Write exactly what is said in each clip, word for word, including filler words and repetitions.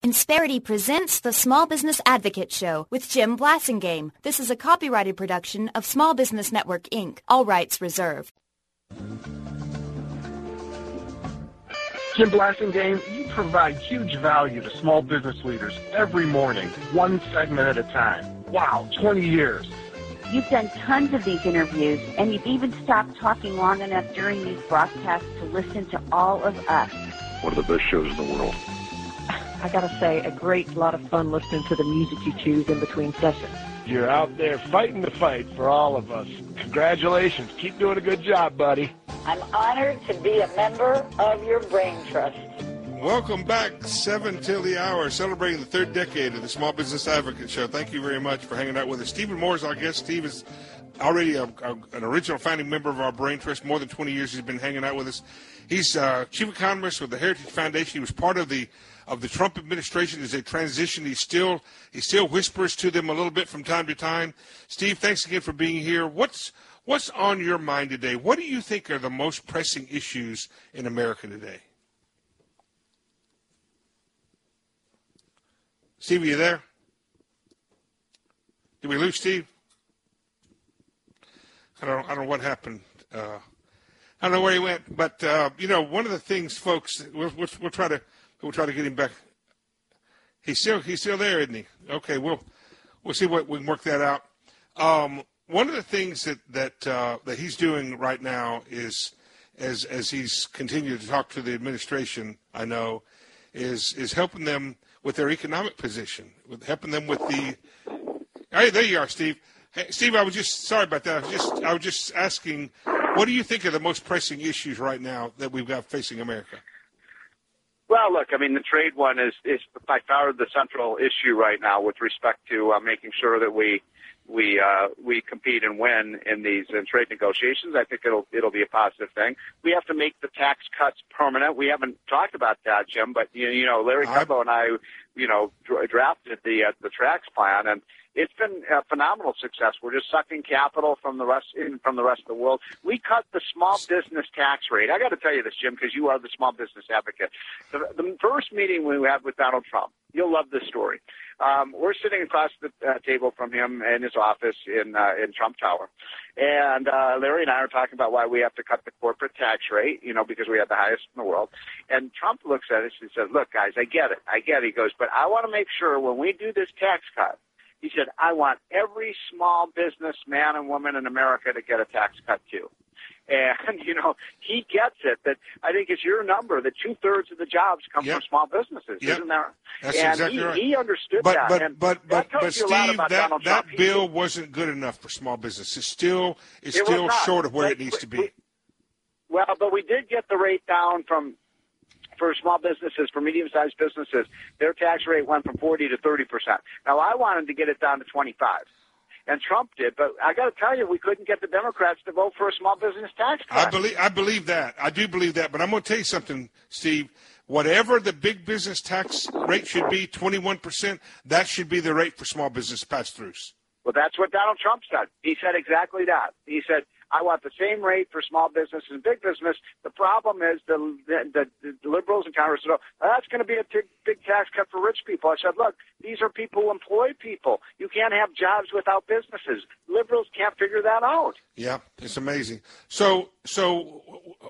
Insperity presents the Small Business Advocate Show with Jim Blasingame. This is a copyrighted production of Small Business Network, Incorporated. All rights reserved. Jim Blasingame, you provide huge value to small business leaders every morning, one segment at a time. Wow, twenty years. You've done tons of these interviews, and you've even stopped talking long enough during these broadcasts to listen to all of us. One of the best shows in the world. I gotta say, a great lot of fun listening to the music you choose in between sessions. You're out there fighting the fight for all of us. Congratulations. Keep doing a good job, buddy. I'm honored to be a member of your Brain Trust. Welcome back, seven till the hour, celebrating the third decade of the Small Business Advocate Show. Thank you very much for hanging out with us. Stephen Moore is our guest. Steve is already a, a, an original founding member of our Brain Trust. More than twenty years he's been hanging out with us. He's uh, chief economist with the Heritage Foundation. He was part of the of the Trump administration as they transition. He still he still whispers to them a little bit from time to time. Steve, thanks again for being here. What's what's on your mind today? What do you think are the most pressing issues in America today? Steve, are you there? Did we lose Steve? I don't. I don't know what happened. Uh, I don't know where he went. But uh, you know, one of the things, folks, we'll, we'll, we'll try to we'll try to get him back. He's still he's still there, isn't he? Okay, we'll we'll see what we can work that out. Um, one of the things that that uh, that he's doing right now is, as as he's continued to talk to the administration, I know, is is helping them with their economic position, with helping them with the. Hey, there you are, Steve. Hey, Steve, I was just sorry about that. I was just I was just asking, what do you think are the most pressing issues right now that we've got facing America? Well, look, I mean, the trade one is is by far the central issue right now with respect to uh, making sure that we we uh, we compete and win in these in trade negotiations. I think it'll it'll be a positive thing. We have to make the tax cuts permanent. We haven't talked about that, Jim, but you, you know, Larry Kudlow and I, you know, drafted the uh, the tax plan, and it's been a phenomenal success. We're just sucking capital from the rest in, from the rest of the world. We cut the small business tax rate. I got to tell you this, Jim, because you are the small business advocate. The, the first meeting we had with Donald Trump, you'll love this story. Um, we're sitting across the uh, table from him in his office in uh, in Trump Tower, and uh, Larry and I are talking about why we have to cut the corporate tax rate, you know, because we have the highest in the world. And Trump looks at us and says, "Look, guys, I get it, I get it." He goes, "But I want to make sure when we do this tax cut," he said, "I want every small business man and woman in America to get a tax cut too." And, you know, he gets it that I think it's your number that two-thirds of the jobs come yep. from small businesses, yep. isn't there? That's and exactly he, right. he understood but, that. But, and but, but, that but Steve, that, that bill he, wasn't good enough for small business. It's still, it's it still short of where but, it needs to be. We, well, but we did get the rate down from for small businesses, for medium-sized businesses. Their tax rate went from forty to thirty percent. Now, I wanted to get it down to twenty-five. And Trump did, but I got to tell you, we couldn't get the Democrats to vote for a small business tax cut. I believe, I believe that. I do believe that. But I'm going to tell you something, Steve. Whatever the big business tax rate should be, twenty-one percent, that should be the rate for small business pass-throughs. Well, that's what Donald Trump said. He said exactly that. He said, I want the same rate for small business and big business. The problem is the the, the, the liberals in Congress said, oh, that's going to be a big, big tax cut for rich people. I said, look, these are people who employ people. You can't have jobs without businesses. Liberals can't figure that out. Yeah, it's amazing. So, so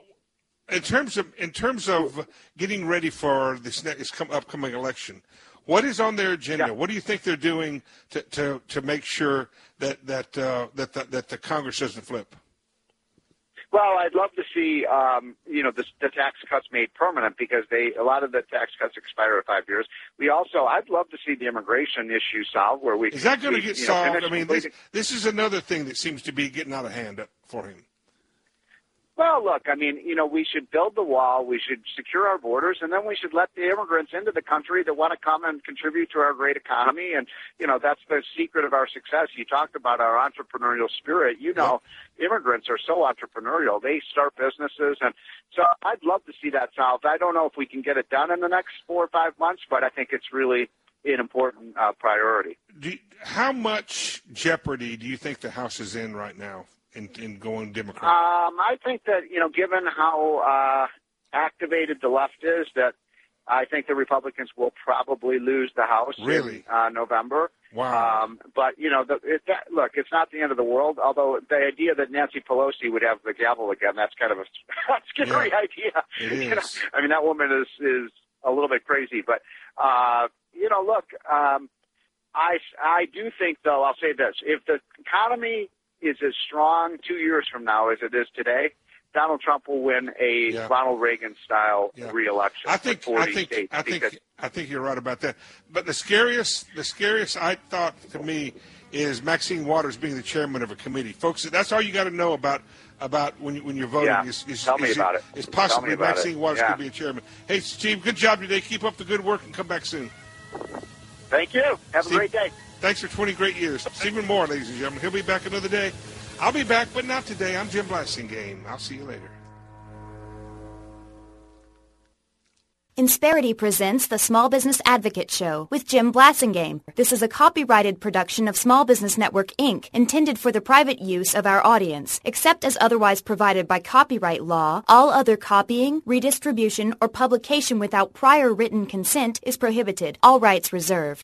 in terms of in terms of getting ready for this next upcoming election, what is on their agenda? Yeah. What do you think they're doing to, to, to make sure that that uh, that the, that the Congress doesn't flip? Well, I'd love to see, um, you know, the, the tax cuts made permanent because they a lot of the tax cuts expire at five years. We also, I'd love to see the immigration issue solved. Where we is that going to get you know, solved? I mean, this, this is another thing that seems to be getting out of hand for him. Well, look, I mean, you know, we should build the wall, we should secure our borders, and then we should let the immigrants into the country that want to come and contribute to our great economy. And, you know, that's the secret of our success. You talked about our entrepreneurial spirit. You know, yeah. Immigrants are so entrepreneurial. They start businesses. And so I'd love to see that solved. I don't know if we can get it done in the next four or five months, but I think it's really an important uh, priority. Do you, how much jeopardy do you think the House is in right now? In, in going Democrat? Um, I think that, you know, given how uh, activated the left is, that I think the Republicans will probably lose the House really? in uh, November. Wow. Um, but, you know, the, it, that, look, it's not the end of the world, although the idea that Nancy Pelosi would have the gavel again, that's kind of a scary yeah, idea. It is. You know, I mean, that woman is, is a little bit crazy. But, uh, you know, look, um, I, I do think, though, I'll say this. If the economy is as strong two years from now as it is today, Donald Trump will win a yeah. Ronald Reagan-style yeah. reelection. I think. forty I think. states I think. because, I think you're right about that. But the scariest, the scariest I thought to me is Maxine Waters being the chairman of a committee, folks. That's all you got to know about about when you, when you're voting. Yeah. Is, is, Tell me is about it, it. Is possibly about Maxine it. Waters yeah. could be a chairman. Hey, Steve, good job today. Keep up the good work and come back soon. Thank you. Have Steve, a great day. Thanks for twenty great years. Stephen Moore, ladies and gentlemen. He'll be back another day. I'll be back, but not today. I'm Jim Blasingame. I'll see you later. Insperity presents the Small Business Advocate Show with Jim Blasingame. This is a copyrighted production of Small Business Network, Incorporated, intended for the private use of our audience. Except as otherwise provided by copyright law, all other copying, redistribution, or publication without prior written consent is prohibited. All rights reserved.